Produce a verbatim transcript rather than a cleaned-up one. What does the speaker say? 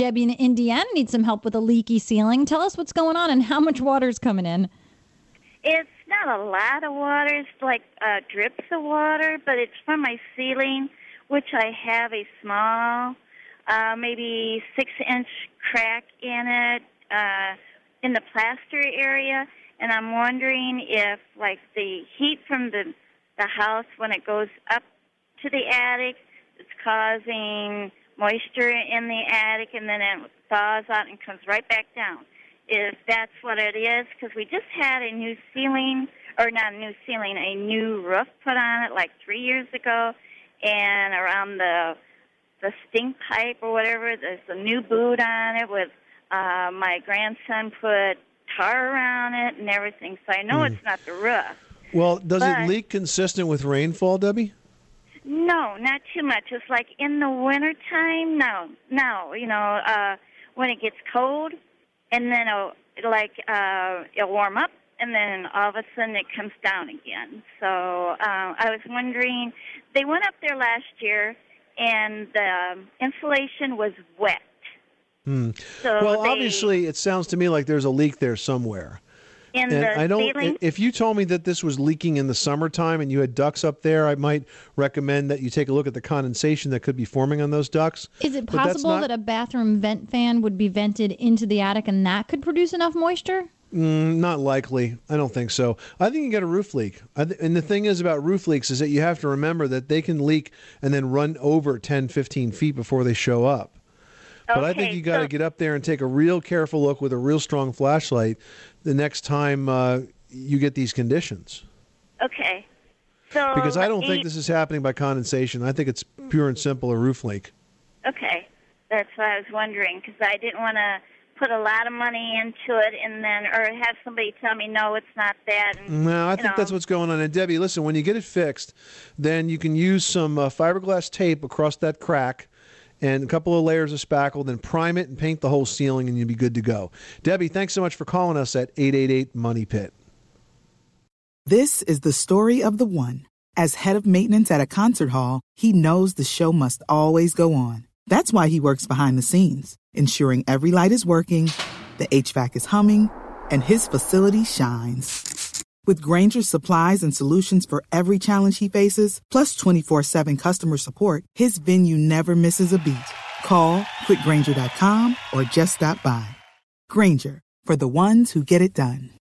Debbie in Indiana needs some help with a leaky ceiling. Tell us what's going on and how much water's coming in. It's not a lot of water. It's like uh, drips of water, but it's from my ceiling, which I have a small, uh, maybe six-inch crack in it, uh, in the plaster area. And I'm wondering if, like, the heat from the, the house, when it goes up to the attic, it's causing moisture in the attic, and then it thaws out and comes right back down. If that's what it is, because we just had a new ceiling, or not a new ceiling, a new roof put on it like three years ago, and around the the stink pipe or whatever, there's a new boot on it with uh, my grandson put tar around it and everything, so I know mm. it's not the roof. Well, does but, it leak consistent with rainfall, Debbie? No, not too much. It's like in the wintertime, no, no, you know, uh, when it gets cold, and then it'll, like, uh, it'll warm up, and then all of a sudden it comes down again. So uh, I was wondering, they went up there last year, and the insulation was wet. Hmm. So well, they, obviously, it sounds to me like there's a leak there somewhere. In and the I don't. ceiling? If you told me that this was leaking in the summertime and you had ducts up there, I might recommend that you take a look at the condensation that could be forming on those ducts. Is it But that's possible not- that a bathroom vent fan would be vented into the attic and that could produce enough moisture? Mm, not likely. I don't think so. I think you get a roof leak. I th- and the thing is about roof leaks is that you have to remember that they can leak and then run over ten, fifteen feet before they show up. But I think Okay, you got to so- get up there and take a real careful look with a real strong flashlight the next time uh, you get these conditions. Okay. So Because I don't let think me- this is happening by condensation. I think it's pure and simple a roof leak. Okay. That's what I was wondering, because I didn't want to put a lot of money into it and then, or have somebody tell me, no, it's not that. And, No, I you think know. that's what's going on. And Debbie, listen, when you get it fixed, then you can use some uh, fiberglass tape across that crack and a couple of layers of spackle, then prime it and paint the whole ceiling, and you'll be good to go. Debbie, thanks so much for calling us at eight eight eight, money pit. This is the story of the one. As head of maintenance at a concert hall, he knows the show must always go on. That's why he works behind the scenes, ensuring every light is working, the H V A C is humming, and his facility shines. With Grainger's supplies and solutions for every challenge he faces, plus twenty-four seven customer support, his venue never misses a beat. Call quick grainger dot com or just stop by. Grainger, for the ones who get it done.